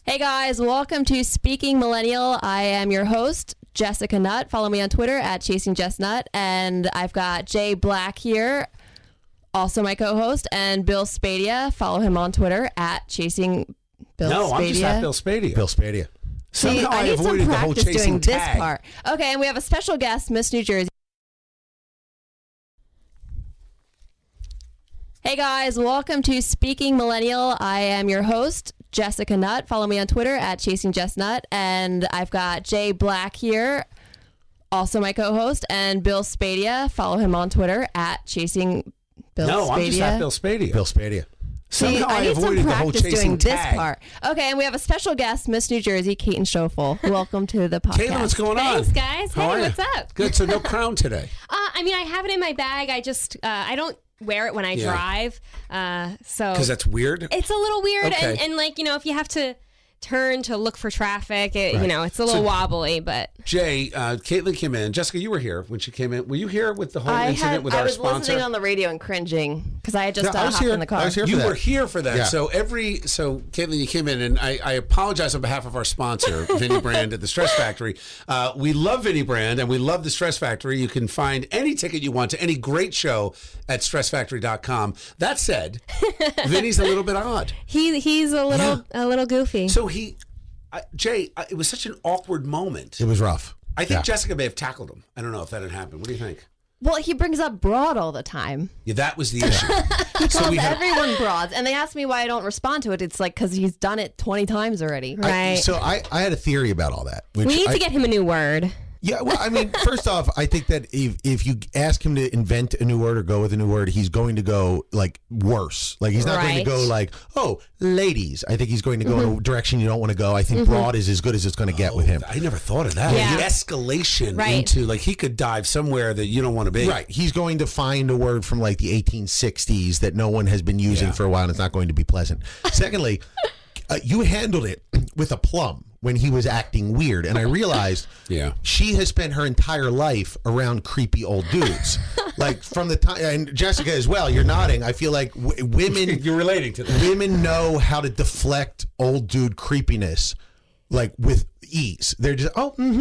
Hey guys, welcome to Speaking Millennial. I am your host, Jessica Nutt. Follow me on Twitter at ChasingJessNutt. And I've got Jay Black here, also my co-host, and Bill Spadia. Follow him on Twitter at ChasingBillSpadia. No, I'm just at Bill Spadia. Bill Spadia. Somehow I need avoided some the whole practice chasing doing this tag. part. Okay, and we have a special guest, Miss New Jersey. Hey guys, welcome to Speaking Millennial. I am your host, Jessica Nutt. Follow me on Twitter at ChasingJessNutt. And I've got Jay Black here, also my co-host, and Bill Spadia. Follow him on Twitter at ChasingBillSpadia. No, I'm just at Bill Spadia. Bill Spadia. Somehow I need avoided some the whole practice chasing doing this tag. part. Okay, and we have a special guest, Miss New Jersey, Keaton Schoeffel. Welcome to the podcast. Caitlin, what's going on? Thanks, guys. How are Hey, you? what's up? Good. So no crown today. I mean, I have it in my bag. I just, I don't wear it when I drive. So Because that's weird. it's a little weird. Okay. And like, you know, if you have to turn to look for traffic, you know, it's a little wobbly, but. Jay, Caitlin came in. Jessica, you were here when she came in. Were you here with the whole incident with I our was sponsor? listening on the radio and cringing because I had just No, I was hopped here. in the car. I was here. You for that. were here for that. Yeah. So Caitlin, you came in, and I apologize on behalf of our sponsor, Vinny Brand at the Stress Factory. We love Vinny Brand, and we love the Stress Factory. You can find any ticket you want to any great show at StressFactory.com. That said, Vinny's a little bit odd. He's a little goofy. So Jay, it was such an awkward moment. It was rough. I think Yeah. Jessica may have tackled him. I don't know if that had happened. What do you think? Well, he brings up broad all the time. Yeah, that was the issue. He calls everyone broads. And they ask me why I don't respond to it. It's like because he's done it 20 times already. Right. So I had a theory about all that. Which We need I- to get him a new word. Yeah, well, I mean, first off, I think that if you ask him to invent a new word or go with a new word, he's going to go like worse. Like he's not going to Right. go like, oh, ladies. I think he's going to go in a direction you don't want to go. I think broad is as good as it's going to get with him. I never thought of that. Yeah. The escalation Right. into like he could dive somewhere that you don't want to be. Right. He's going to find a word from like the 1860s that no one has been using for a while, and it's not going to be pleasant. Secondly, you handled it with aplomb when he was acting weird, and I realized she has spent her entire life around creepy old dudes. Like from the time, and Jessica as well, you're nodding. I feel like women You're relating to that. women know how to deflect old dude creepiness like with ease. They're just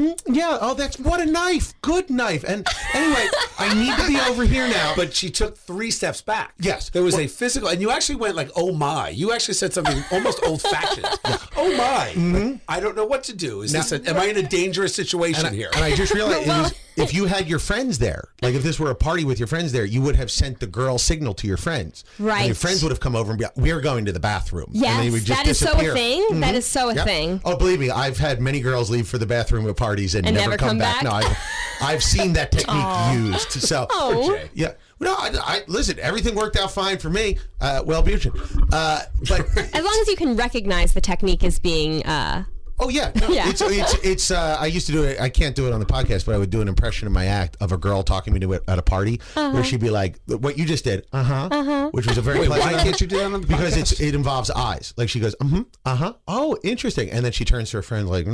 what a knife, good knife. And anyway, I need to be over here now. But she took 3 steps back. Yes. There was a physical, and you actually went like, oh my. You actually said something almost old fashioned. Oh my. Like, I don't know what to do. Am I in a dangerous situation here? And I just realized if you had your friends there, like if this were a party with your friends there, you would have sent the girl signal to your friends. Right. And your friends would have come over and be like, we're going to the bathroom. And they Yes, would just that is disappear. so a thing. That is so a Yep. thing. Oh, believe me, I've had many girls leave for the bathroom at parties and never come back. No, I've seen that technique used. So, yeah. No, I listen. Everything worked out fine for me. Wellbutrin. But As long as you can recognize the technique as being oh yeah, no, Yeah. It's. I used to do it. I can't do it on the podcast, but I would do an impression of my act of a girl talking to me at a party, where she'd be like, "What you just did, which was a very. Wait, pleasant. why can't you do that on the Because podcast? it involves eyes. Like she goes, Oh, interesting, and then she turns to her friend like,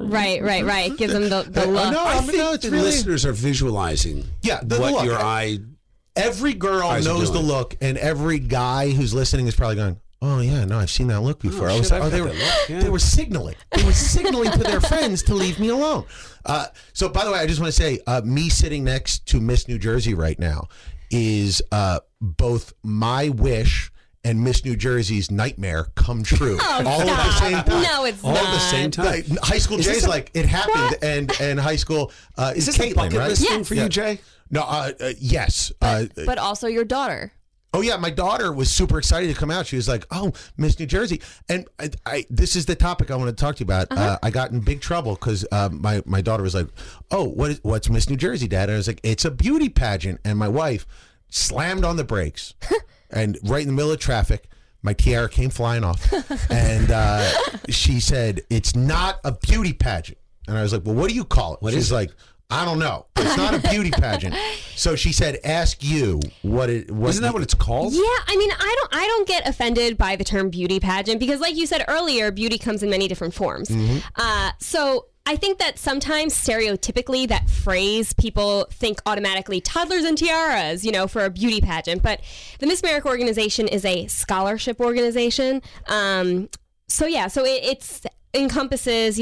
right. Gives them the Oh, look. no, I think it's the really. listeners are visualizing The what look. your eye. Every girl Eyes are knows the doing. look, and every guy who's listening is probably going, "Oh yeah, no, I've seen that look before." shit, I've they got were that look, yeah. they were signaling. They were signaling to their friends to leave me alone. So, by the way, I just want to say, me sitting next to Miss New Jersey right now is both my wish and Miss New Jersey's nightmare come true. all at the same time. No, it's All not. at the same time. Like, high school Is this Jay's a- like it happened, and high school Is this Caitlin, a bucket right? list thing Yes. for you, Jay? No, yes. But also your daughter. Oh yeah, my daughter was super excited to come out. She was like, "Oh, Miss New Jersey," and I this is the topic I want to talk to you about. I got in big trouble because my daughter was like, "Oh, what's Miss New Jersey, Dad?" And I was like, "It's a beauty pageant," and my wife slammed on the brakes, and right in the middle of traffic, my tiara came flying off, and she said, "It's not a beauty pageant," and I was like, "Well, what do you call it?" She's like, "I don't know. It's not a beauty pageant." So she said, "Ask you what it." Isn't that what it's called? Yeah, I mean, I don't get offended by the term beauty pageant because, like you said earlier, beauty comes in many different forms. So I think that sometimes stereotypically that phrase people think automatically toddlers and tiaras, for a beauty pageant. But the Miss America organization is a scholarship organization. So it's encompasses,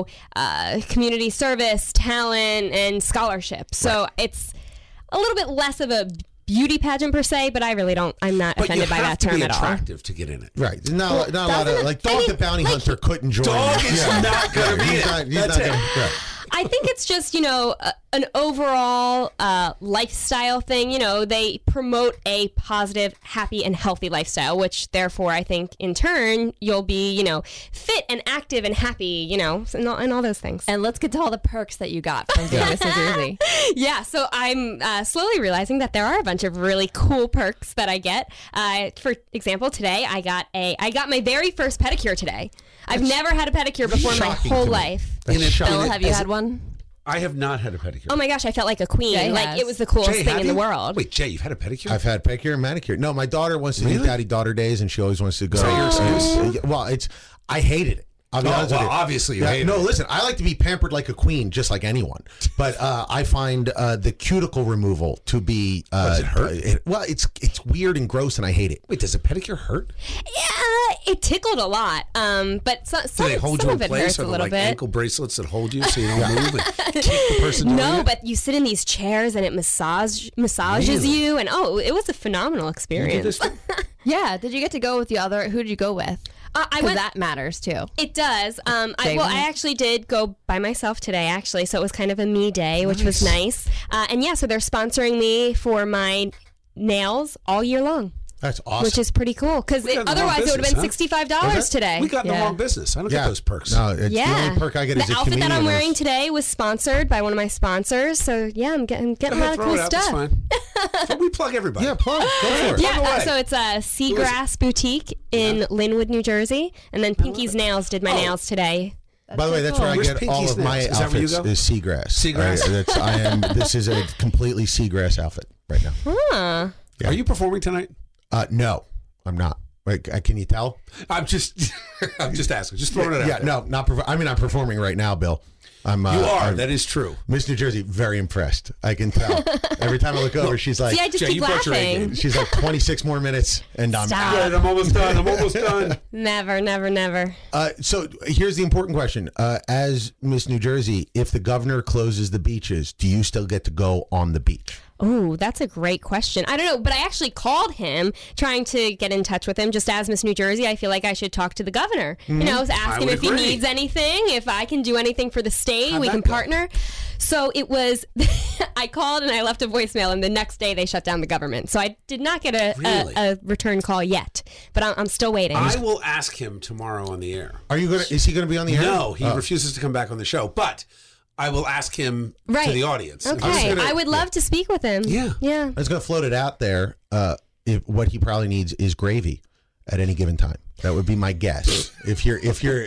community service, talent, and scholarship. So it's a little bit less of a beauty pageant per se, but I'm not offended by that term at all. But you have to be attractive to get in it. Right. Not a lot of, like, Dog the Bounty Hunter couldn't join. Dog is not going to be it. That's it. Right. I think it's just, an overall lifestyle thing. They promote a positive, happy, and healthy lifestyle, which therefore I think in turn you'll be, fit and active and happy, and all those things. And let's get to all the perks that you got from doing Miss New Jersey. Yeah, so I'm slowly realizing that there are a bunch of really cool perks that I get. For example, today I got my very first pedicure today. I've never had a pedicure before in my whole life. Bill, have you had one? I have not had a pedicure. Oh my gosh, I felt like a queen. Jay like has. it was the coolest Jay, thing have in the you? world. Wait, Jay, you've had a pedicure? I've had pedicure and manicure. No, my daughter wants to do Really? daddy-daughter days, and she always wants to go. Is that your excuse? Well, I hated it. I'll be honest with you. Obviously you hate No, it. listen, I like to be pampered like a queen, just like anyone. But I find the cuticle removal to be... Does it hurt? Well, it's weird and gross, and I hate it. Wait, does a pedicure hurt? Yeah, it tickled a lot. But some Do they hold some you of in it place, hurts or a the little bit. ankle bracelets that hold you so you don't move and keep the person doing No, it? but you sit in these chairs and it massages Really? you, and it was a phenomenal You did experience. this thing? Yeah. Did you get to go with the other? Who did you go with? I Because went. that matters too. It does. Jay went? I actually did go by myself today, actually, so it was kind of a me day, which was nice. And yeah, so they're sponsoring me for my nails all year long. That's awesome. Which is pretty cool, because We got the wrong otherwise it would have been business, $65 today. We got in the Yeah. wrong business. I don't get those perks. No, it's the Yeah, only perk I get is the a outfit that comedian I'm or- wearing today was sponsored by one of my sponsors. So yeah, I'm getting a lot of Throw cool it out. That's stuff. fine. But we plug everybody. Yeah, plug. Go for it. Yeah, Plug away. so it's a Seagrass Boutique in Linwood, New Jersey, and then Pinky's Nails did my nails today. By the way, that's where I Where's get Pinky's all of my Nails? Is that where you outfits go? is seagrass. Seagrass? This is a completely seagrass outfit right now. Huh. Yeah. Are you performing tonight? No, I'm not. Wait, can you tell? I'm just asking. Just throwing it out. Yeah, there. no, not. I'm performing right now, Bill. I'm. You are. I'm- That is true. Miss New Jersey, very impressed. I can tell. Every time I look over, she's like, See, I just Jay, keep you brought your A laughing. game. she's like 26 more minutes, and I'm Stop. out. I'm almost done. I'm almost done. Never, never, never. So here's the important question: as Miss New Jersey, if the governor closes the beaches, do you still get to go on the beach? Oh, that's a great question. I don't know, but I actually called him trying to get in touch with him just as Miss New Jersey. I feel like I should talk to the governor. Ask him would if he agree. needs anything, if I can do anything for the state, How'd we that can go? partner. So it was, I called and I left a voicemail, and the next day they shut down the government. So I did not get Really? a return call yet, but I'm still waiting. I will ask him tomorrow on the air. Are you gonna? Is he gonna be on the air? No, he refuses to come back on the show. But I will ask him to Right. the audience. Okay, gonna- I would love to speak with him. Yeah. Yeah. I was gonna float it out there. What he probably needs is gravy at any given time. That would be my guess. If you're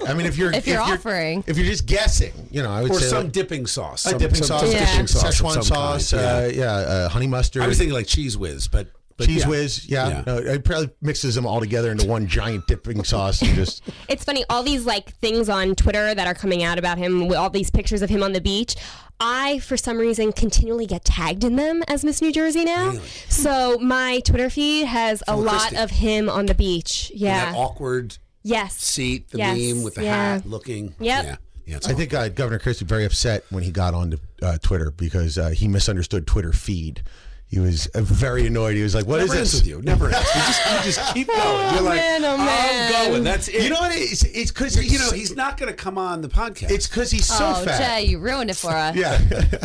offering. if you're just guessing, I would Or say some like, dipping sauce. a dipping sauce, Yeah. dipping sauce of Szechuan some sauce, kind. honey mustard. I was thinking like Cheese Whiz, but Cheese yeah. Whiz, yeah. Yeah. No, it probably mixes them all together into one giant dipping sauce and just. It's funny, all these things on Twitter that are coming out about him, with all these pictures of him on the beach. I, for some reason, continually get tagged in them as Miss New Jersey now. Really? So my Twitter feed has a From lot Christy. of him on the beach. And Yeah. that awkward Yes. seat, the Yes. meme with the Yeah. hat looking. Yep. Yeah. Yeah, it's I think Governor Christie very upset when he got on to Twitter because he misunderstood Twitter feed. He was very annoyed. He was like, "What is never ends this?" with you. Never ends. You just keep going. You're like, man, oh, man. I'm going. That's it. You know what? It's because he's not going to come on the podcast. It's because he's so Oh, fat. Jay, you ruined it for us. Yeah,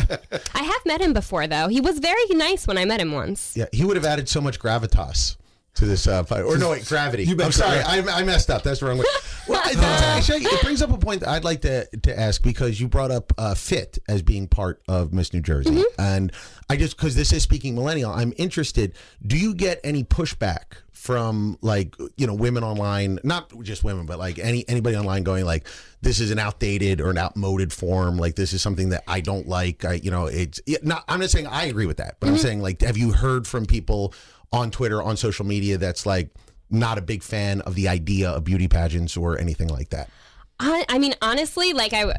I have met him before, though. He was very nice when I met him once. yeah. He would have added so much gravitas to this fight. Or no, wait, gravity. You bet I'm sorry, gravity. I messed up. That's the wrong way. Well, actually, it brings up a point that I'd like to ask because you brought up fit as being part of Miss New Jersey, and I just because this is Speaking Millennial, I'm interested. Do you get any pushback from women online, not just women, but like anybody online going like, this is an outdated or an outmoded form, like this is something that I don't like. It's not. I'm not saying I agree with that, but I'm saying like, have you heard from people on Twitter, on social media, that's like not a big fan of the idea of beauty pageants or anything like that? I mean, honestly,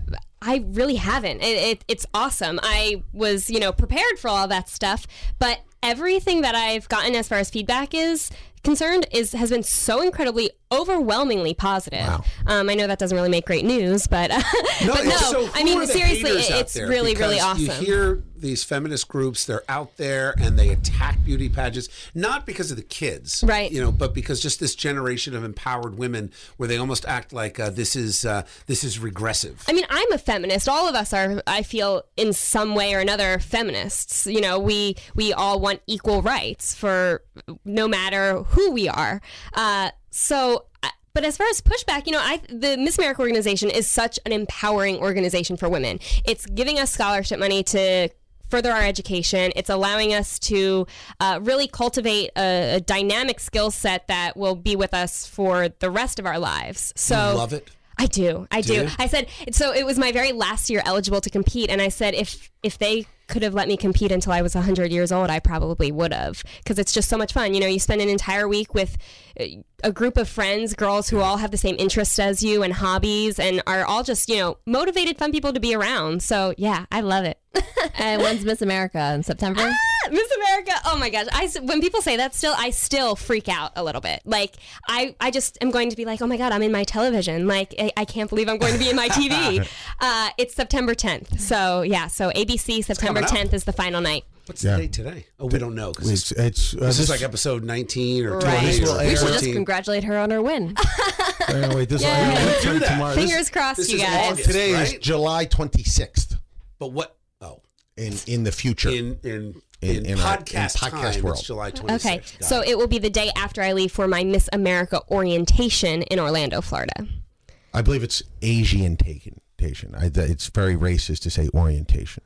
I really haven't. It's awesome. I was, prepared for all that stuff, but everything that I've gotten as far as feedback is concerned has been so incredibly overwhelmingly positive. Wow. I know that doesn't really make great news, but but no, So I who mean are the seriously, haters out it's there? really really Because awesome. You hear these feminist groups; they're out there and they attack beauty pageants, not because of the kids, Right. but because just this generation of empowered women, where they almost act like this is regressive. I mean, I'm a feminist. All of us are, I feel, in some way or another, feminists. We all want equal rights for no matter who we are. But as far as pushback, the Miss America organization is such an empowering organization for women. It's giving us scholarship money to further our education. It's allowing us to really cultivate a dynamic skill set that will be with us for the rest of our lives. So You love it. I do. you? I said, so it was my very last year eligible to compete. And I said, if they could have let me compete until I was 100 years old, I probably would have, because it's just so much fun. You spend an entire week with a group of friends, girls who all have the same interests as you and hobbies and are all just, motivated, fun people to be around. So yeah, I love it. And when's Miss America in September? Miss America. Oh my gosh. When people say that I still freak out a little bit. Like I just am going to be like, oh my God, I'm in my television. Like I can't believe I'm going to be in my TV. It's September 10th. So yeah. So ABC September coming up. 10th is the final night. What's the date today? Oh, we don't know. 'Cause It's this is like episode 19 or 20 Right. or We should just 14. congratulate her on her win. wait, this Yeah. will Do that. tomorrow. Fingers crossed, this you is guys. August. Today is right? July 26th But what? Oh, in the future. in podcast time, world. it's July 26th. Okay. Got So it will be the day after I leave for my Miss America orientation in Orlando, Florida. I believe it's Asian-tation. It's very racist to say orientation.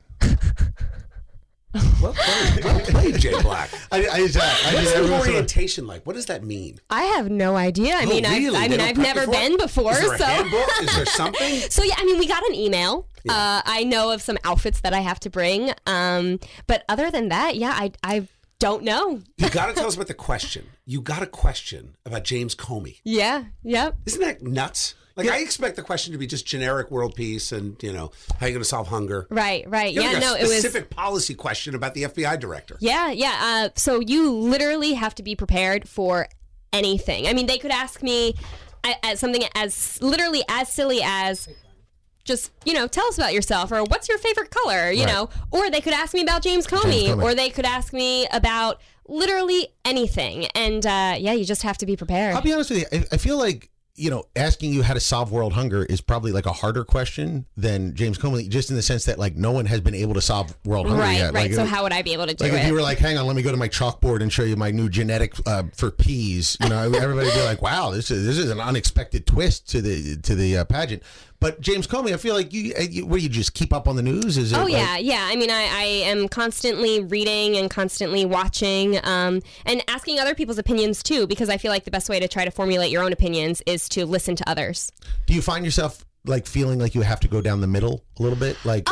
Well played, Jay Black. What's the everyone's orientation like? What does that mean? I have no idea. I mean, really? I've They don't prep never you for it? been before, Is there a so. handbook? Is there something? So yeah, I mean, we got an email. I know of some outfits that I have to bring, but other than that, yeah, I don't know. You got to tell us about the question. You got a question about James Comey. Yeah, yep. Isn't that nuts? Like, I expect the question to be just generic world peace and, how you going to solve hunger. Right. You Yeah, have no, a it was. specific policy question about the FBI director. Yeah. So you literally have to be prepared for anything. I mean, they could ask me something as literally as silly as just, tell us about yourself, or what's your favorite color, you know, or they could ask me about James Comey, or they could ask me about literally anything. And you just have to be prepared. I'll be honest with you. I feel like, asking you how to solve world hunger is probably like a harder question than James Comey, just in the sense that like no one has been able to solve world hunger yet. Right. Like, So how would I be able to do like it? if you were like, hang on, let me go to my chalkboard and show you my new genetic for peas. Everybody would be like, wow, this is an unexpected twist to the pageant. But James Comey, I feel like what do you just keep up on the news? Is it yeah. I mean, I am constantly reading and constantly watching and asking other people's opinions too, because I feel like the best way to try to formulate your own opinions is to listen to others. Do you find yourself like feeling like you have to go down the middle a little bit? Like,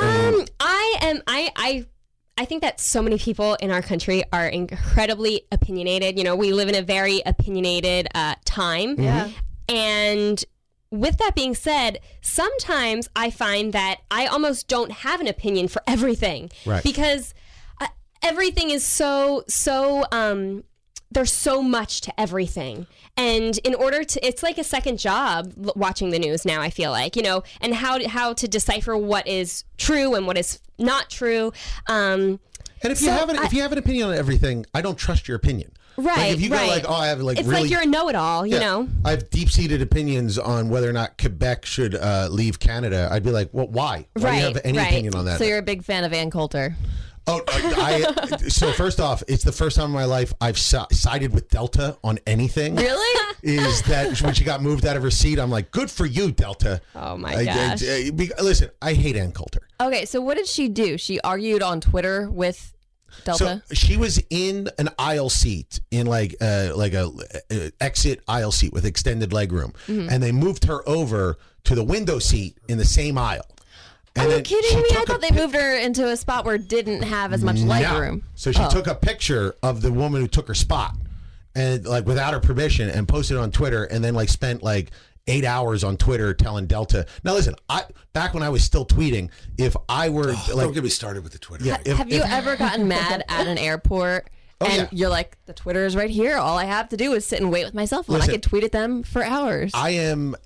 I think that so many people in our country are incredibly opinionated. We live in a very opinionated time. Yeah. And with that being said, sometimes I find that I almost don't have an opinion for everything. Right. Because everything is so there's so much to everything. And in order to, it's like a second job watching the news now, I feel like, and how to decipher what is true and what is not true. and if you have an opinion on everything, I don't trust your opinion. Right. Like if you go right. like, oh, I have like it's really, like you're a know-it-all, you know? I have deep-seated opinions on whether or not Quebec should leave Canada. I'd be like, well, why? Why do you have any opinion on that? So you're a big fan of Ann Coulter. Oh, so first off, it's the first time in my life I've sided with Delta on anything. Really? Is that when she got moved out of her seat, I'm like, good for you, Delta. Oh my gosh. Listen, I hate Ann Coulter. Okay, so what did she do? She argued on Twitter with Delta? So she was in an aisle seat in like a exit aisle seat with extended legroom, and they moved her over to the window seat in the same aisle. And Are you then kidding she me? I took thought they moved her into a spot where it didn't have as much leg No. room. So she took a picture of the woman who took her spot, and like without her permission, and posted it on Twitter, and then like spent like 8 hours on Twitter telling Delta. Now listen, back when I was still tweeting, if I were Don't get me started with the Twitter. yeah, thing. Have you ever gotten mad at an airport Oh, and yeah. you're like, the Twitter is right here. All I have to do is sit and wait with my cell phone. Listen. I could tweet at them for hours. I am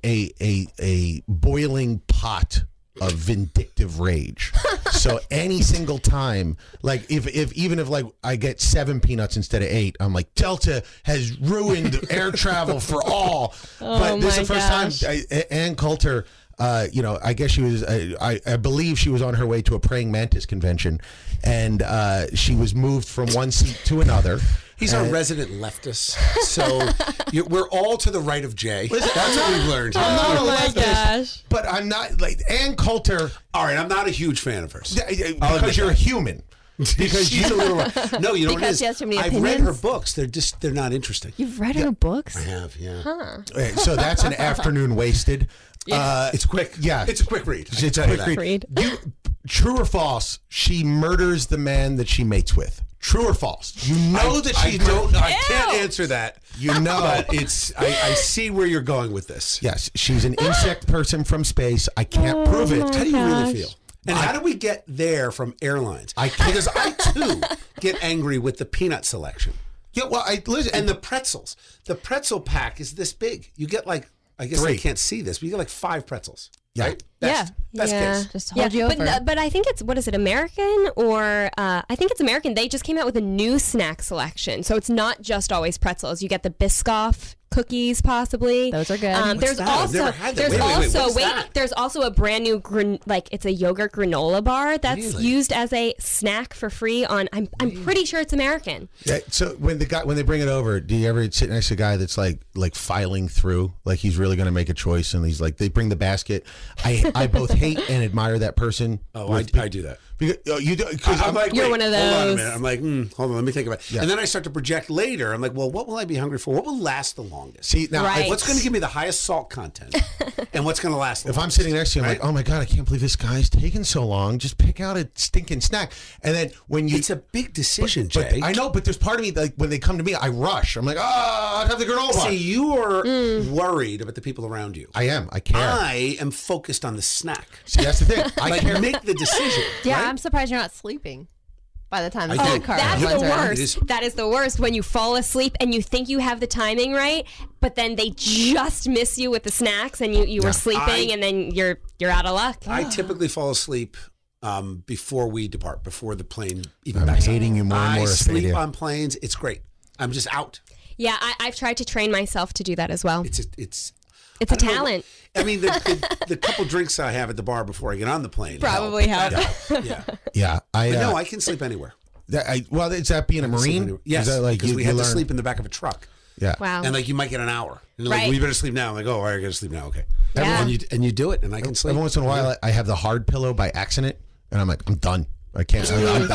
a boiling pot of vindictive rage. So any single time, like even if like I get 7 peanuts instead of 8, I'm like, Delta has ruined air travel for all. But this is the first time Ann Coulter, I guess she was, I believe she was on her way to a praying mantis convention, and she was moved from one seat to another. He's our resident leftist, so we're all to the right of Jay. That's what we've learned. I'm not a my leftist, gosh. but I'm not like Ann Coulter. All right, I'm not a huge fan of hers. Because you're a human. Because She's a little. No, you know what it Because is. she has too many I've read opinions? her books. They're not interesting. You've read her books? I have, yeah. Okay, so that's an afternoon wasted. It's quick. Yeah. It's a quick read. It's a quick read. True or false? She murders the man that she mates with. True or false? You know that she I can't answer that. You know, But it's. I see where you're going with this. yes, she's an insect person from space. I can't prove it. How do you really feel? And how do we get there from airlines? Because I too get angry with the peanut selection. Yeah, well, listen, And the pretzels. The pretzel pack is this big. You get like, I guess 3. they can't see this, but you get like 5 pretzels. Yeah. Right? Best case. Just hold you over. But I think it's, what is it, American or I think it's American. They just came out with a new snack selection, so it's not just always pretzels. You get the Biscoff cookies, possibly. Those are good. There's that? I've also never had that. there's Wait, also what is that? there's also a brand new it's a yogurt granola bar that's Really? used as a snack for free on. I'm pretty sure it's American. yeah, so when they bring it over, do you ever sit next to a guy that's like filing through, like he's really going to make a choice, and he's like, they bring the basket. I both hate and admire that person. Oh, I do that. Because, you do, because I'm like, You're wait, one of hold on a those. minute. I'm like, hold on, let me think about it. Yeah. And then I start to project later. I'm like, well, what will I be hungry for? What will last the longest? see now. Right. What's going to give me the highest salt content? And what's going to last the If I'm longest? sitting next to you, I'm Right? like, oh my God, I can't believe this guy's taking so long. Just pick out a stinking snack. And then when you. It's a big decision, but Jay. I know, but there's part of me, like, when they come to me, I rush. I'm like, I'll have the granola bar. See, you are worried about the people around you. I am. I care. I am focused on the snack. See, that's the thing. I Like, care. make the decision. Yeah, right? I'm surprised you're not sleeping by the time the I food think- car That's runs the around. It worst. is- That is the worst, when you fall asleep and you think you have the timing right, but then they just miss you with the snacks, and you were sleeping, and then you're out of luck. I typically fall asleep before we depart, before the plane even I'm backs up. hating you more and more, I sleep Astadia. on planes. It's great. I'm just out. Yeah, I've tried to train myself to do that as well. It's It's I a don't know. talent. I mean, the couple drinks I have at the bar before I get on the plane Probably help. help. Yeah. Yeah. But no, I can sleep anywhere. Well, is that being a Sleep Marine? anywhere. Yes, Is that like because we had to learn- sleep in the back of a truck. Yeah. Wow. And like you might get an hour. And they're like, Right. well, you better sleep now. I'm like, oh, all right, I gotta sleep now. Okay. Yeah. And you do it, and I can sleep. Every once in a while, I have the hard pillow by accident, and I'm like, I'm done. I can't.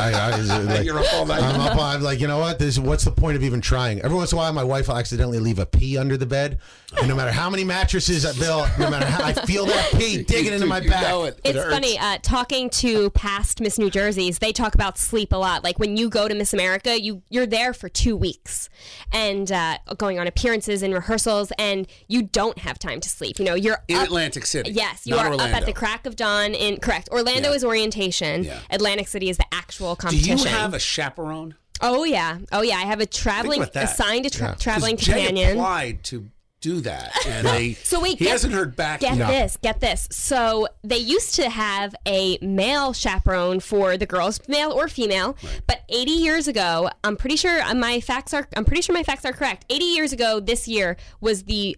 Like, You're up all night. I'm like, you know what? What's the point of even trying? Every once in a while, my wife will accidentally leave a pee under the bed, and no matter how many mattresses I build, no matter how I feel that pee digging into my You back. know it. It's It hurts. funny, talking to past Miss New Jerseys, they talk about sleep a lot. Like when you go to Miss America, you're there for 2 weeks and going on appearances and rehearsals, and you don't have time to sleep. You know, you're In up, Atlantic City. Yes, you not are Orlando. up at the crack of dawn correct. Orlando Yeah. is orientation. Yeah. Atlantic City is the actual Do competition. you have a chaperone? Oh yeah. I have a traveling about that. assigned traveling 'Cause Jay companion. applied to do that, and they. So wait, he hasn't heard back. Get yet. this. So they used to have a male chaperone for the girls, male or female. But 80 years ago, I'm pretty sure my facts are correct. 80 years ago, this year was the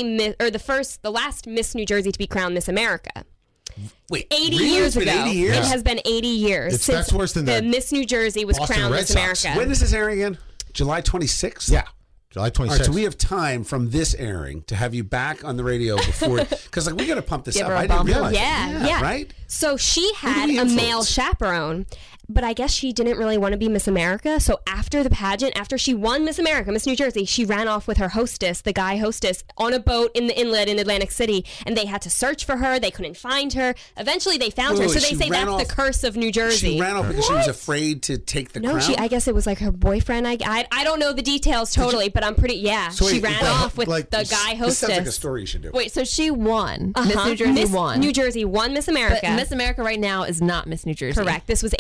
last Miss New Jersey to be crowned Miss America. Wait, 80 really? years It's been ago. 80 years? It has been 80 years It's- since that's worse than the Miss New Jersey was Boston crowned Red Miss Sox. America. When is this airing again? July 26th? Yeah. July 26th. All right, so we have time from this airing to have you back on the radio before, because like we got to pump this Give up. her a I didn't bump. realize. Yeah. Right? So she had we a male influence? chaperone, but I guess she didn't really want to be Miss America. So after the pageant, after she won Miss America, Miss New Jersey, she ran off with her hostess, the guy hostess, on a boat in the inlet in Atlantic City, and they had to search for her. They couldn't find her. Eventually, they found her. Wait, So she they say ran that's the off- curse of New Jersey. She ran off because she was afraid to take the No, crown. I guess it was like her boyfriend. I don't know the details totally, but I'm pretty. Yeah, So she wait, ran but, off with like, the this guy This sounds like a hostess. story you should do. Wait, so she won. Miss Uh-huh. New Jersey Miss won. New Jersey won Miss America. But Miss America right now is not Miss New Jersey. Correct. This was 80 years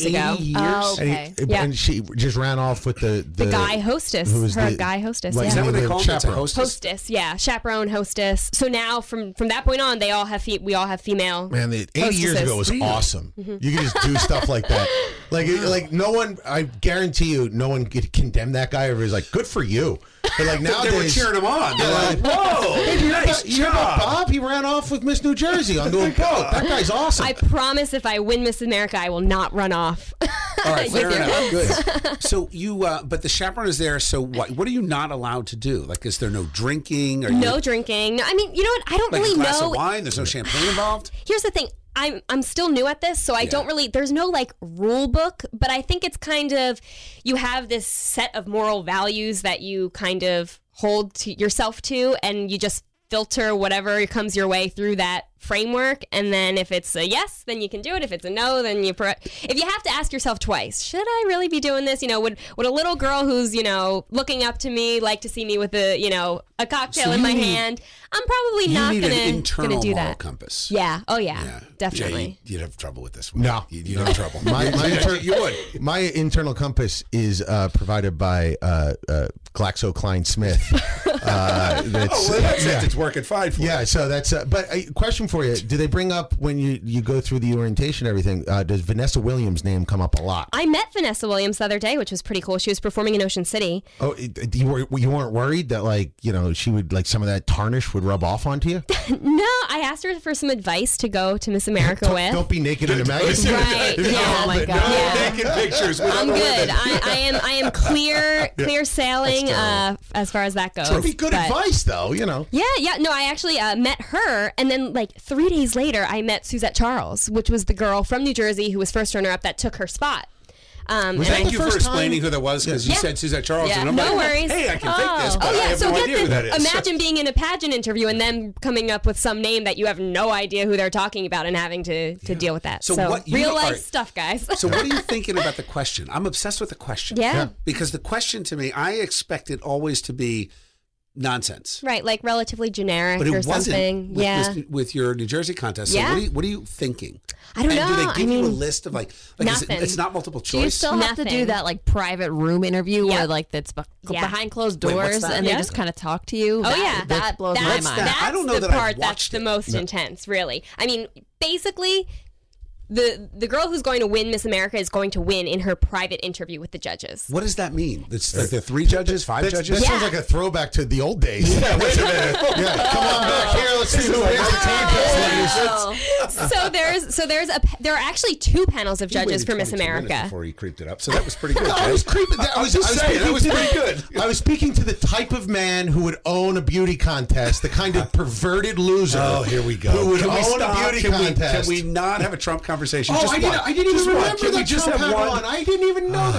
years ago. 80 years? Oh, And, okay. Yeah. and she just ran off with the Guy hostess. who was Her the- guy hostess. like, Is that what they the call it? It's a chaperone. hostess? Hostess, yeah, chaperone, hostess. So now, from that point on, we all have female. Man, the 80 years ago was Really? awesome. You could just do stuff like that. Like no one, I guarantee you, no one could condemn that guy. Everybody's like, good for you. But like They were nowadays, cheering him on. They're like, whoa, Hey, you hear nice about, you hear about job. Bob? He ran off with Miss New Jersey onto a boat. That guy's awesome. I promise, if I win Miss America, I will not run off. All right, fair With your enough. Good. So you, but the chaperone is there. So what are you not allowed to do? Like, is there no drinking? Or No drinking. I mean, you know what? I don't like really a glass know. of wine? There's no champagne involved. Here's the thing. I'm still new at this, so I don't really, there's no like rule book, but I think it's kind of, you have this set of moral values that you kind of hold to yourself to, and you just filter whatever comes your way through that framework. And then if it's a yes, then you can do it. If it's a no, then if you have to ask yourself twice, should I really be doing this? You know, would a little girl who's, you know, looking up to me like to see me with a cocktail So in my you need- hand? I'm probably You not need an gonna internal do moral that. compass. Yeah. Oh yeah. Yeah. Definitely. Jay, you'd have trouble with this one. No. You'd have trouble. My You would. My internal compass is provided by GlaxoSmithKline. Oh, well, that's it. It's working fine for you. Yeah, so that's. But a question for you: do they bring up when you go through the orientation, and everything? Does Vanessa Williams' name come up a lot? I met Vanessa Williams the other day, which was pretty cool. She was performing in Ocean City. Oh, you weren't worried that she would like some of that tarnish would rub off onto you? No, I asked her for some advice to go to Miss America with. Don't be naked in a magazine. Right, yeah. Oh my No God. Yeah. naked pictures. With I'm other good. women. I am clear sailing as far as that goes. That'd be good But- advice, though. You know. Yeah. No, I actually met her, and then like 3 days later, I met Suzette Charles, which was the girl from New Jersey who was first runner-up that took her spot. Was and I- Thank you for first time? explaining who that was, because you Yeah. said Suzette Charles. Yeah. And I'm No like, worries. hey, I can fake this, but I have no idea who that is. Imagine being in a pageant interview and then coming up with some name that you have no idea who they're talking about and having to deal with that. So So, what you- real all life right. stuff, guys. So what are you thinking about the question? I'm obsessed with the question. Yeah. Because the question to me, I expect it always to be nonsense. Right, like relatively generic But it or wasn't something. with, Yeah. with your New Jersey contest. So Yeah. what are you thinking? I don't and know. do they give I you a mean, list of like is nothing. it's not multiple Do you choice? still have to do Nothing. that like private room interview Yep. where like that's Yeah. behind closed Wait, what's doors that? and they Yeah. just kind of talk to you? Oh That- yeah, that blows my that's, mind. That's I don't know the that I've part that's watched the it. most intense, really. I mean, basically, the girl who's going to win Miss America is going to win in her private interview with the judges. What does that mean? It's like the 3 judges, 5 That judges? sounds Yeah. like a throwback to the old days. Yeah, wait a minute. Yeah, come on back here. Let's see who wins the contest, ladies. There are actually 2 panels of You judges waited for Miss 22 minutes America. before he creeped it up. So that was pretty good. I was creeping. I was just saying, that was speaking pretty to good. I was speaking to the type of man who would own a beauty contest, the kind of perverted loser. Oh, here we go. Who would Can we own stop? a beauty Can we- contest? Can we not have a Trump conversation? Oh, Just I one. didn't even Just one. remember Can we that just Trump have had one? one. I didn't even know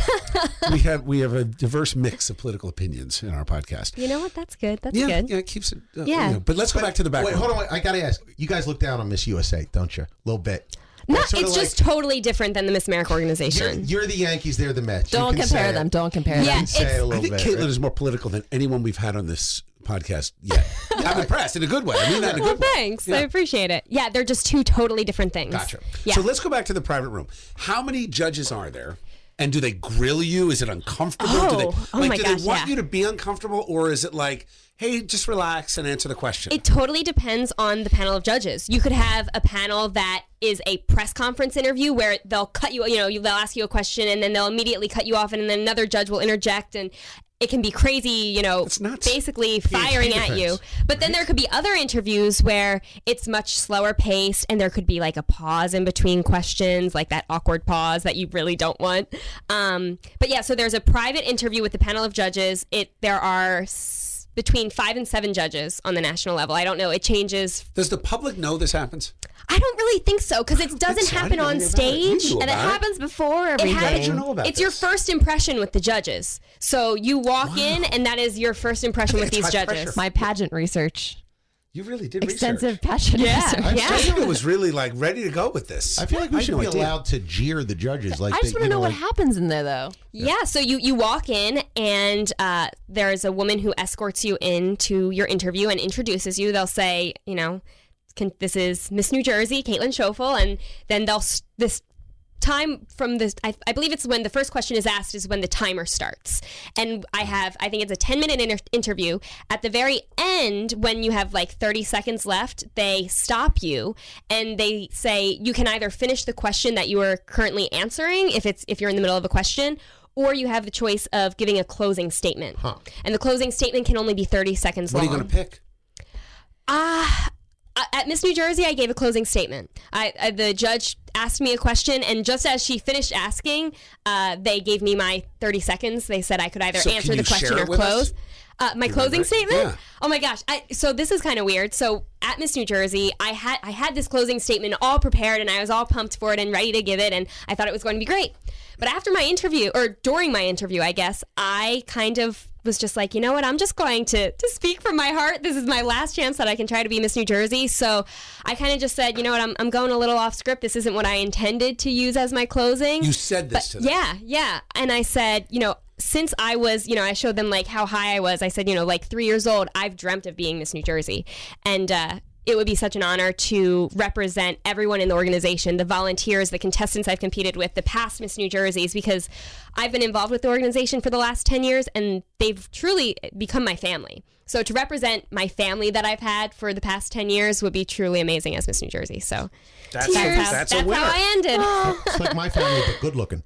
that. We have a diverse mix of political opinions in our podcast. You know what? That's good. That's Yeah, good. yeah, it keeps it. Yeah. But let's go back to the back. Wait, hold on. Wait, I gotta ask. You guys look down on Miss USA, don't you? A little bit. No, That's sorta it's like- just totally different than the Miss America organization. You're the Yankees. They're the Mets. You Don't can compare say them. it. Don't compare You Yeah, them. can say it a I little think bit. Caitlin is more political than anyone we've had on this podcast yet. I'm impressed in a good way. I mean that in a Well, good way. thanks. Yeah. I appreciate it. Yeah, they're just 2 totally different things. Gotcha. Yeah. So let's go back to the private room. How many judges are there? And do they grill you? Is it uncomfortable? Oh, do they, oh my do gosh, they want yeah. you to be uncomfortable, or is it like, hey, just relax and answer the question? It totally depends on the panel of judges. You could have a panel that is a press conference interview where they'll cut you, they'll ask you a question and then they'll immediately cut you off and then another judge will interject and it can be crazy, It's nuts. basically firing at you. defense. But then there could be other interviews where it's much slower paced and there could be like a pause in between questions, like that awkward pause that you really don't want. But yeah, so there's a private interview with the panel of judges. There are between 5 and 7 judges on the national level. I don't know. It changes. Does the public know this happens? I don't really think so because it doesn't so. I happen didn't know on anything about it. You stage. knew And it about it. happens before It everything. happens. you know about It's your this? first impression with the judges. So you walk in, and that is your first impression with It's these high judges. pressure. My pageant research. You really did Extensive research. pageant research. Yeah. Jessica was really like ready to go with this. I feel like we had should no be idea. allowed to jeer the judges. Like I just want to know what like, happens in there, though. Yeah, so you walk in and there's a woman who escorts you into your interview and introduces you. They'll say, this is Miss New Jersey, Caitlin Schofel, and then this time from the, I believe it's when the first question is asked is when the timer starts. And I think it's a 10-minute interview. At the very end, when you have like 30 seconds left, they stop you and they say you can either finish the question that you are currently answering if you're in the middle of a question, or you have the choice of giving a closing statement. And the closing statement can only be 30 seconds long. What are you going to pick? At Miss New Jersey, I gave a closing statement. The judge asked me a question, and just as she finished asking, they gave me my 30 seconds. They said I could either answer the question or close. My closing statement? Yeah. Oh my gosh. So this is kind of weird. So at Miss New Jersey, I had this closing statement all prepared, and I was all pumped for it and ready to give it, and I thought it was going to be great. But after my interview, or during my interview, I guess, I kind of was just like, you know what, I'm just going to speak from my heart. This is my last chance that I can try to be Miss New Jersey. So I kind of just said, you know what, I'm going a little off script. This isn't what I intended to use as my closing. You said this to them. Yeah. And I said, since I was, I showed them like how high I was. I said, like 3 years old, I've dreamt of being Miss New Jersey. And it would be such an honor to represent everyone in the organization, the volunteers, the contestants I've competed with, the past Miss New Jerseys, because I've been involved with the organization for the last 10 years, and they've truly become my family. So to represent my family that I've had for the past 10 years would be truly amazing as Miss New Jersey. So that's a winner. How I ended. It's like my family, but good looking.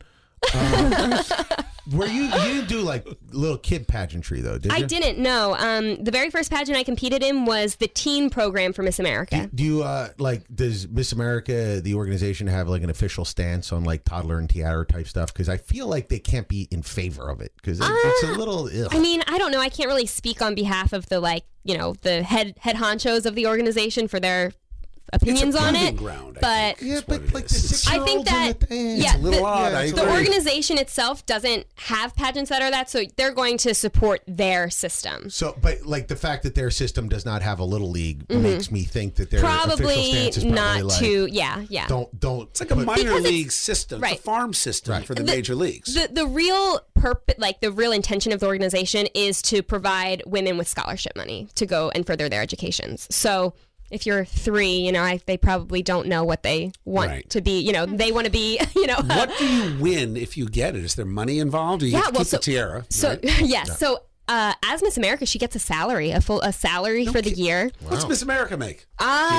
Were you didn't do like little kid pageantry though, did you? I didn't, no. The very first pageant I competed in was the teen program for Miss America. Do you does Miss America, the organization, have like an official stance on like toddler and tiara type stuff? Because I feel like they can't be in favor of it because it's a little. Ugh. I mean, I don't know. I can't really speak on behalf of the the head honchos of the organization for their opinions on it, ground, but but like the 6-year-olds I think that it's a little odd. The organization itself doesn't have pageants that are that, so they're going to support their system. So, but like the fact that their system does not have a little league makes me think that their official Probably stance is not like, too. Yeah. Don't. It's like a minor league system, right. It's a farm system for the major leagues. The real purpose, like the real intention of the organization, is to provide women with scholarship money to go and further their educations. So if you're 3, they probably don't know what they want to be. They want to be, What do you win if you get it? Is there money involved? Or you get to keep the tiara? So, right? yes. So, as Miss America, she gets a salary, a salary for the year. Wow. What's Miss America make?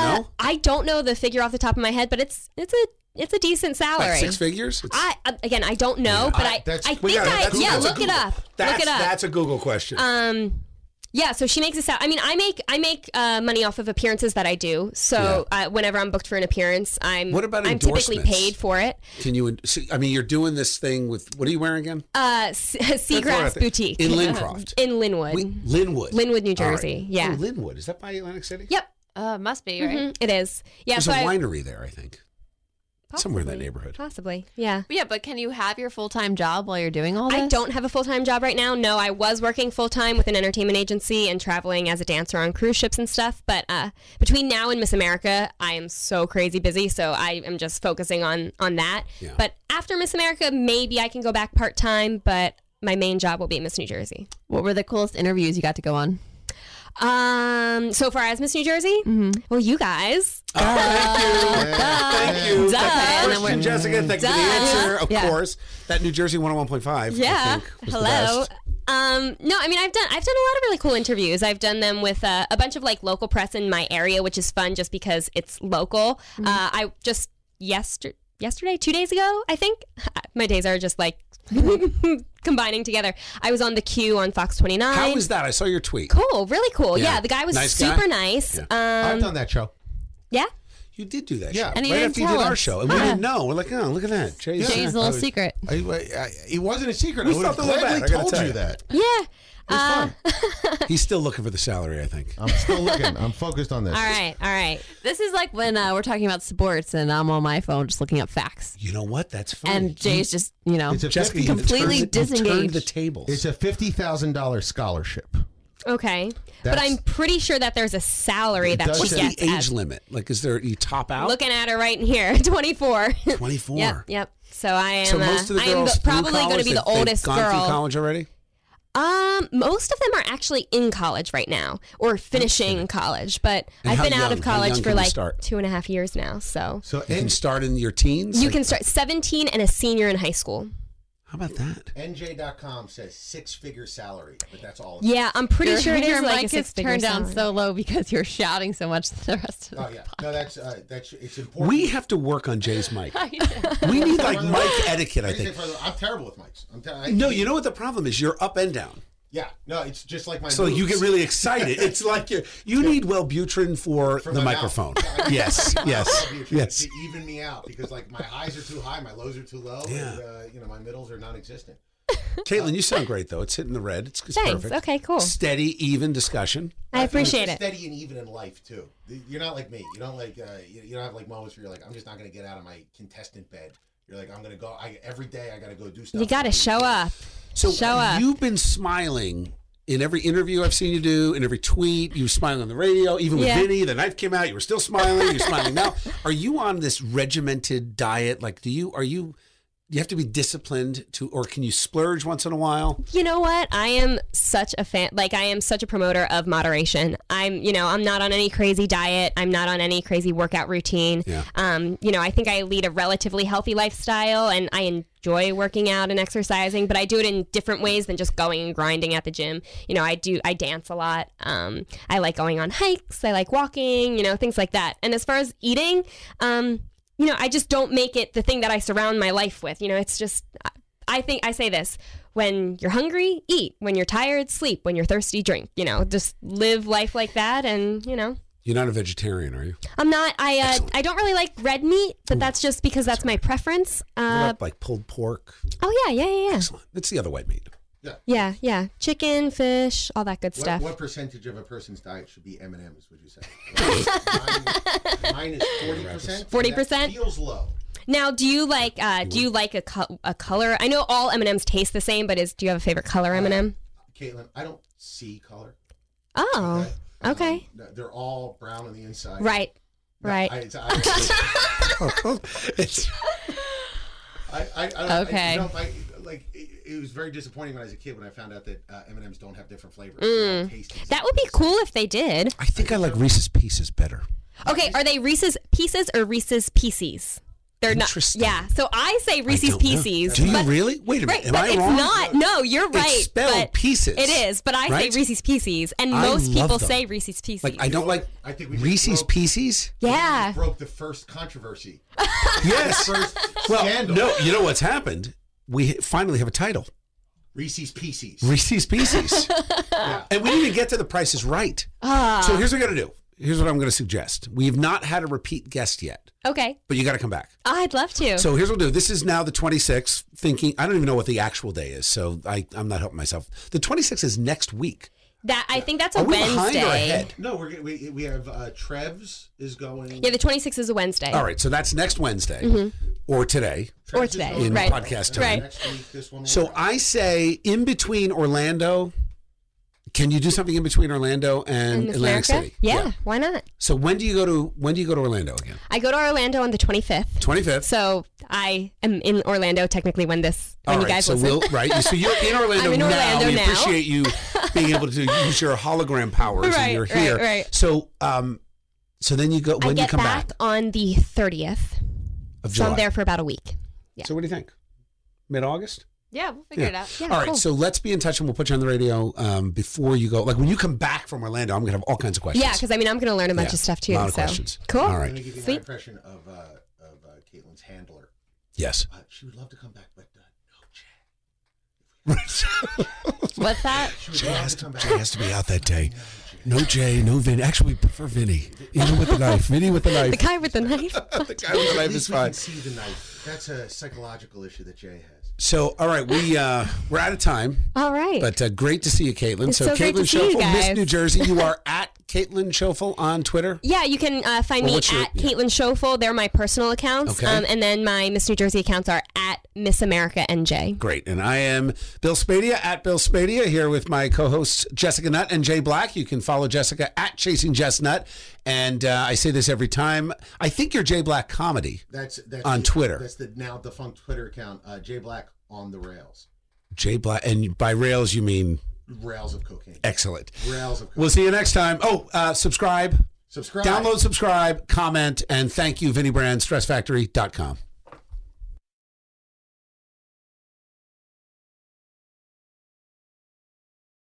I don't know the figure off the top of my head, but it's a decent salary. Like 6 figures? I don't know, but I think look it up. Look it up. That's a Google question. Yeah, so she makes a I mean, I make money off of appearances that I do. So whenever I'm booked for an appearance, I'm typically paid for it. Can you? I mean, you're doing this thing with what are you wearing again? Seagrass Boutique in Lincroft, in Linwood, Linwood, New Jersey. Right. Yeah, Linwood. Is that by Atlantic City? Yep. Must be right. Mm-hmm. It is. Yeah, there's a winery there, I think. Possibly. Somewhere in that neighborhood. Possibly, yeah. Yeah, but can you have your full-time job while you're doing all this? I don't have a full-time job right now. No, I was working full-time with an entertainment agency and traveling as a dancer on cruise ships and stuff. But between now and Miss America, I am so crazy busy, so I am just focusing on that. Yeah. But after Miss America, maybe I can go back part-time, but my main job will be Miss New Jersey. What were the coolest interviews you got to go on? So far as Miss New Jersey? Mm-hmm. Well, you guys. Thank you. Question, Jessica. Thank you for the answer. Of course, that New Jersey 101.5. Yeah. Hello. No, I mean I've done a lot of really cool interviews. I've done them with a bunch of like local press in my area, which is fun just because it's local. Mm-hmm. I just yesterday, 2 days ago, I think. My days are just like combining together. I was on The Q on Fox 29. How was that? I saw your tweet. Cool, really cool. Yeah, the guy was super nice. Yeah. I've done that show. Yeah? You did do that show. And he right didn't after you tell did our us. show. And we didn't know. We're like, oh, look at that. Jay's little secret. It wasn't a secret. We I would have felt a little bad, gladly I gotta told tell you you. that. Yeah. He's still looking for the salary, I think. I'm still looking. I'm focused on this. All right. This is like when we're talking about sports and I'm on my phone just looking up facts. You know what? That's funny. And Jay's just, It's a Jessica, completely turned disengaged. the tables. It's a $50,000 scholarship. Okay. But I'm pretty sure that there's a salary that she What's gets. the age limit? Like, is there, you top out? Looking at her right in here, 24. 24. Yep. So I am. So most of the I am girls probably going to be the oldest gone girl. through college already? Most of them are actually in college right now or finishing college, but And I've how been out young? of How college young for can you like start? 2.5 years now. So So You can start in your teens? you Like, can start 17 and a senior in high school. how about that? NJ.com says 6-figure salary, but that's all. Yeah, I'm pretty sure it your is like a mic is six-figure turned down salary. so low because you're shouting so much to the rest of the Oh yeah, no, that's it's important. We have to work on Jay's mic. We need like mic etiquette, I think. I'm terrible with mics. No, you know what the problem is? You're up and down. Yeah, no, it's just like my. So moves. you get really excited. It's like you need Wellbutrin for the my microphone. mouth. Yes, yes, yes. To even me out because like my highs are too high, my lows are too low, Yeah. and my middles are non-existent. Caitlin, you sound great though. It's hitting the red. It's Thanks. perfect. Okay, cool. Steady, even discussion. I appreciate You're it. Steady and even in life too. You're not like me. You don't like you don't have like moments where you're like, I'm just not going to get out of my contestant bed. You're like, I'm going to go. Every day I got to go do stuff. You got to show up. So Show up. you've been smiling in every interview I've seen you do, in every tweet. You were smiling on the radio, even with Yeah. Vinny. The knife came out. You were still smiling. You're smiling now. Are you on this regimented diet? Like, do you have to be disciplined to, or can you splurge once in a while? You know what? I am such a fan. Like, I am such a promoter of moderation. I'm not on any crazy diet. I'm not on any crazy workout routine. Yeah. I think I lead a relatively healthy lifestyle, and I enjoy working out and exercising, but I do it in different ways than just going and grinding at the gym. I dance a lot. I like going on hikes. I like walking, things like that. And as far as eating, I just don't make it the thing that I surround my life with. It's just, I think I say this: when you're hungry, eat. When you're tired, sleep. When you're thirsty, drink. Just live life like that. And, You're not a vegetarian, are you? I'm not, I don't really like red meat, but that's just because that's my preference. What about, like pulled pork? Oh, yeah. Excellent. It's the other white meat. Yeah. Chicken, fish, all that good stuff. What percentage of a person's diet should be M&Ms? Would you say? Mine is 40%. 40%? That feels low. Now, do you like a color? I know all M&Ms taste the same, but do you have a favorite color M&M? Caitlin, I don't see color. Oh, okay. They're all brown on the inside. Right. Okay. It was very disappointing when I was a kid when I found out that M&Ms don't have different flavors. That would be cool if they did. I think I like Reese's Pieces better. Okay, are they Reese's Pieces or Reese's Pieces? They're not. Interesting. Yeah, so I say Reese's don't know. Pieces. Do you but- really? Wait a minute. Right, Am but I it's wrong? not. No, you're right. It's spelled but Pieces. It is, but I right? say Reese's Pieces, and I most love people them. say Reese's Pieces. Like, I don't like I think we just Reese's broke- Pieces. Yeah. Broke the first controversy. Yes. First Well, scandal. no, you know what's happened? We finally have a title. Reese's Pieces. Reese's Pieces. Yeah. And we didn't even get to the Price is Right. So here's what we're going to do. Here's what I'm going to suggest. We've not had a repeat guest yet, Okay. but you got to come back. I'd love to. So here's what we'll do. This is now the 26th. Thinking, I don't even know what the actual day is, so I'm not helping myself. The 26th is next week. I think that's a Are we Wednesday. behind or ahead? No, we have Trev's is going. Yeah, the 26th is a Wednesday. All right, so that's next Wednesday or today. Or Trev's is today, going in right. podcast time. Right. Next week, this one. will So go. I say in between Orlando. Can you do something in between Orlando and Miss Atlantic America? City? Yeah, why not? So when do you go to Orlando again? I go to Orlando on the 25th. 25th. So I am in Orlando technically when you guys so listen. So you're in Orlando I'm in now. Orlando We now. appreciate you being able to use your hologram powers and you're here. Right. So so then you go I when you get come back back on the 30th. of So July. I'm there for about a week. Yeah. So what do you think? Mid-August? Yeah, we'll figure it out. Yeah, All right, cool. so let's be in touch and we'll put you on the radio before you go. Like when you come back from Orlando, I'm going to have all kinds of questions. Yeah, because I'm going to learn a bunch of stuff too. A lot of so. questions. Cool. All I'm right. going to give you my Sweet. impression of Caitlin's handler. Yes. She would love to come back, but What's that? Jay has to be out that day. No Jay, no Vinny. Actually, we prefer Vinny. Even with the knife. Vinny with the knife. The guy with the knife. The guy with the knife is we fine. can see the knife. That's a psychological issue that Jay has. So, all right, we're out of time, All right. but great to see you, Caitlin. It's so great Caitlin to see you Schofield, Miss guys. New Jersey. You are at Caitlin Schofield on Twitter. Yeah, you can find Well, me what's your- at Caitlin Schofield. They're my personal accounts. Okay. And then my Miss New Jersey accounts are at Miss America NJ. Great. And I am Bill Spadia at Bill Spadia here with my co-hosts Jessica Nutt and Jay Black. You can follow Jessica at Chasing Jess Nutt. And I say this every time. I think you're Jay Black Comedy. That's On Twitter. That's the now defunct Twitter account. Jay Black on the rails. Jay Black. And by rails, you mean Rails of cocaine. Excellent. Rails of cocaine. We'll see you next time. Subscribe. Subscribe. Download, subscribe, comment, and thank you, Vinny Brand, StressFactory.com.